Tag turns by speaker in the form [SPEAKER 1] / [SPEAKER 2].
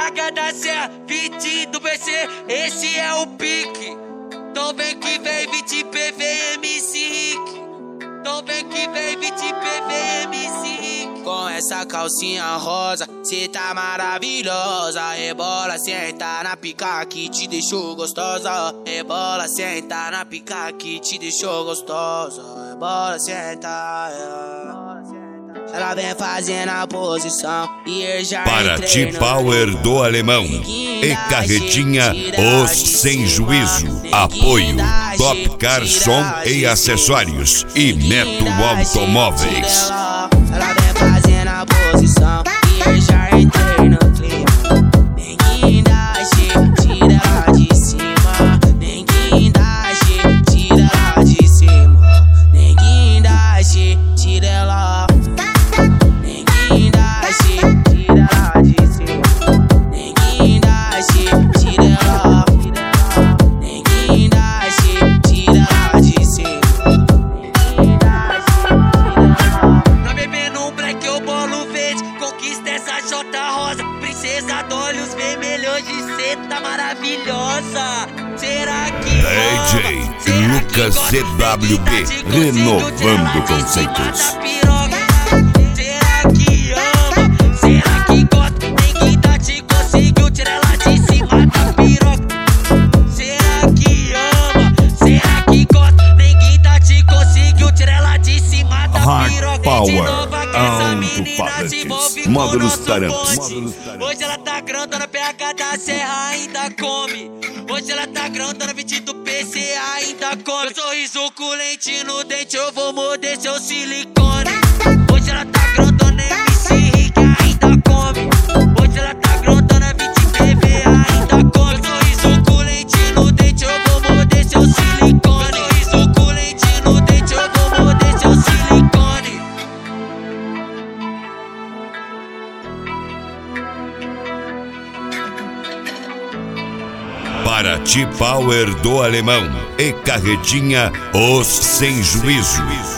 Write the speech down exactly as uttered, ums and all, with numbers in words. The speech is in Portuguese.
[SPEAKER 1] P H da Serra, vinte do B C, esse é o pique. Então vem que vem vinte P V M C Rick. Então vem que vem vinte P V M C Rick. Com essa calcinha rosa, cê tá maravilhosa. Rebola, senta na pica que te deixou gostosa. Rebola, senta na pica que te deixou gostosa. Rebola, senta, yeah. Ela vem fazendo a posição e eu já
[SPEAKER 2] Paraty Power do Alemão e Carretinha Os Sem Juízo. Apoio Top Car Som e Acessórios e Neto Automóveis.
[SPEAKER 1] Ela vem fazendo a posição e eu já entrei no clima. Ninguém dá jeito, tira ela de cima. Ninguém dá jeito, tira ela de cima. Ninguém dá jeito, tira ela. Princesa de olhos vermelhos de seta maravilhosa. Será que
[SPEAKER 2] D J Lucas C W B renovando conceitos.
[SPEAKER 1] Será que ama? Será que gosta? Ninguém tá te conseguiu tirar ela de cima da piroca. Será que ama? Será que gosta? Ninguém tá te conseguiu tirar ela de cima da piroca.
[SPEAKER 2] Power Módulos Taramps.
[SPEAKER 1] Hoje ela tá grandona, P H da Serra ainda come. Hoje ela tá grandona, vinte do P C ainda come. Meu sorriso com lente no dente, eu vou morder seu silicone. Hoje ela tá grandona, M C Rick ainda come. Hoje ela tá grandona, vinte P V ainda come. Meu sorriso com lente no dente, eu vou morder seu silicone. Meu sorriso com lente no dente, eu vou morder seu silicone.
[SPEAKER 2] Paraty Power do Alemão e Carretinha Os Sem Juízo.